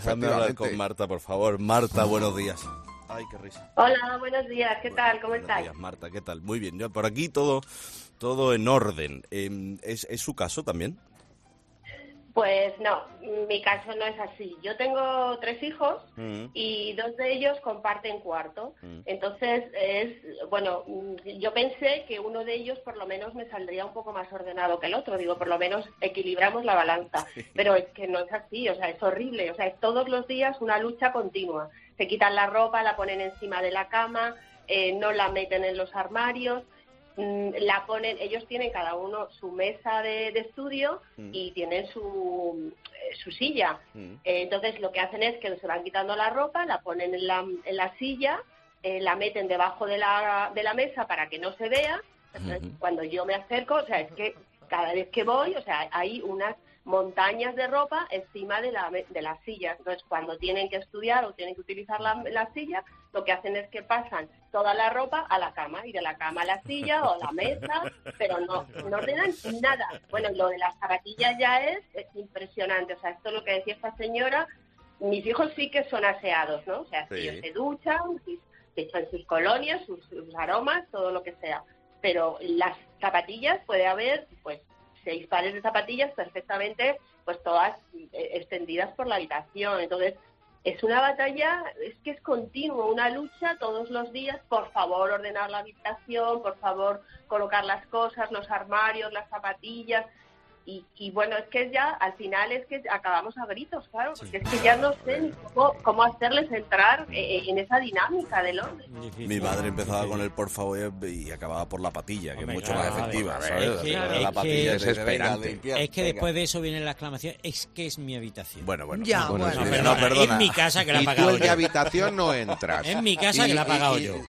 Déjame hablar con Marta, por favor. Marta, buenos días. Ay, qué risa. Hola, buenos días. ¿Qué tal? ¿Cómo estáis? Buenos días, Marta. ¿Qué tal? Muy bien. Yo por aquí todo en orden. ¿Es su caso también? Pues no, mi caso no es así. Yo tengo 3 hijos y 2 de ellos comparten cuarto. Entonces, yo pensé que uno de ellos por lo menos me saldría un poco más ordenado que el otro. Digo, por lo menos equilibramos la balanza. Sí. Pero es que no es así, o sea, es horrible. O sea, es todos los días una lucha continua. Se quitan la ropa, la ponen encima de la cama, no la meten en los armarios. La ponen, ellos tienen cada uno su mesa de estudio y tienen su silla. Entonces lo que hacen es que se van quitando la ropa, la ponen en la silla, la meten debajo de la mesa para que no se vea. Entonces, cuando yo me acerco, o sea, es que cada vez que voy, o sea, hay unas montañas de ropa encima de la silla. Entonces, cuando tienen que estudiar o tienen que utilizar la silla, lo que hacen es que pasan toda la ropa a la cama, y de la cama a la silla o a la mesa, pero no ordenan nada. Bueno, lo de las zapatillas ya es impresionante. O sea, esto es lo que decía esta señora. Mis hijos sí que son aseados, ¿no? O sea, sí. Ellos se duchan, se echan sus colonias, sus aromas, todo lo que sea. Pero las zapatillas puede haber, pues, 6 pares de zapatillas perfectamente, pues todas extendidas por la habitación. Entonces, es una batalla, es que es continuo, una lucha todos los días. Por favor, ordenar la habitación, por favor, colocar las cosas, los armarios, las zapatillas. Y bueno, es que ya, al final es que acabamos a gritos, claro, porque es que ya no sé ni cómo hacerles entrar en esa dinámica del orden. Mi madre empezaba con el por favor y acababa por la patilla, que es mucho más efectiva, ¿sabes? La patilla es desesperante. Es que después de eso viene la exclamación, es que es mi habitación. Bueno. No, perdona. Es mi casa que la he pagado yo. Y tú en mi habitación no entras. Es mi casa que la he pagado yo.